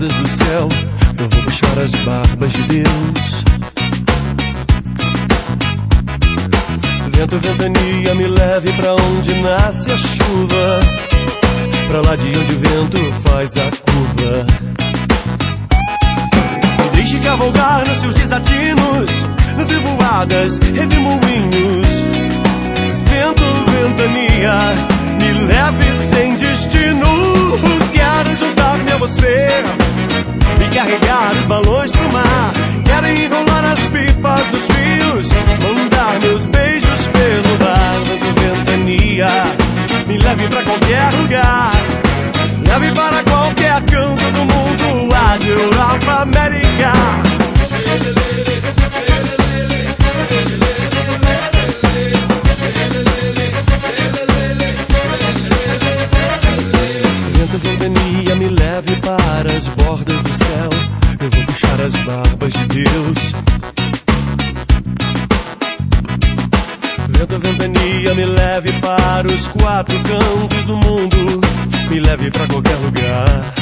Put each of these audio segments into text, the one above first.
bordas do céu. Eu vou puxar as barbas de Deus. Vento, ventania, me leve pra onde nasce a chuva, pra lá de onde o vento faz a curva. Me deixe cavalgar nos seus desatinos, nas revoadas, redemoinhos. Vento, ventania, me leve sem destino. Quero juntar-me a você e carregar os balões pro mar. Quero enrolar as pipas dos rios, mandar meus beijos pelo ar. Vento, ventania, me leve pra qualquer lugar. Leve para qualquer canto do mundo, Ásia, Europa, América. Vento, ventania, me leve para as bordas do céu. Eu vou puxar as barbas de Deus. Vento, ventania, me leve para os quatro cantos do mundo, me leve pra qualquer lugar.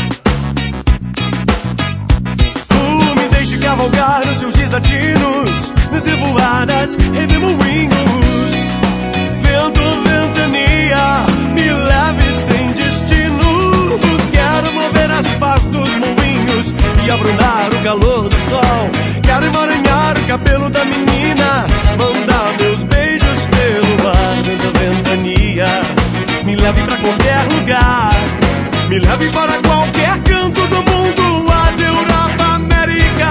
Me deixe cavalgar nos seus desatinos, nas revoadas, redemoinhos. Vento, ventania, me leve sem destino. Quero mover as pás dos moinhos e abrandar o calor do sol. Quero emaranhar o cabelo da menina, mandar meus beijos pelo ar. Vento, ventania, me leve pra qualquer lugar. Me leve para qualquer canto do mundo, Ásia, Europa, América.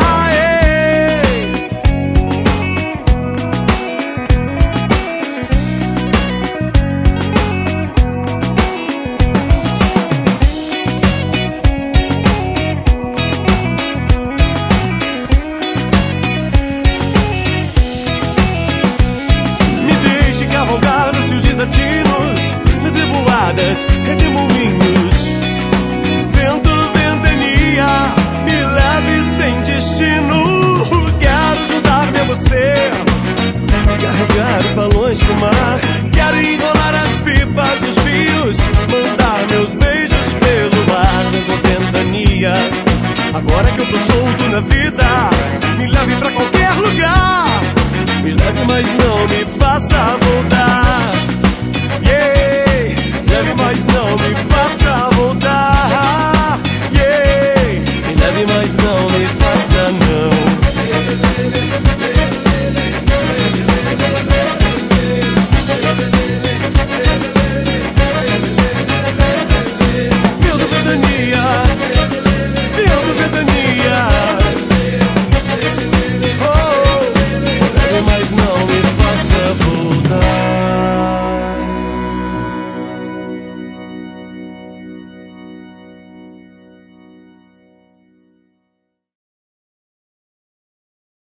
Me deixe cavalgar nos seus desatinos, nas revoadas, redemoinhos. Vento, ventania, me leve sem destino. Quero juntar-me a você, carregar os balões pro mar. Quero enrolar as pipas dos rios, mandar meus beijos pelo ar. Vento, ventania, agora que eu tô solto na vida, me leve pra qualquer lugar. Me leve, mas não me faça voltar. Yeah, leve, mas não me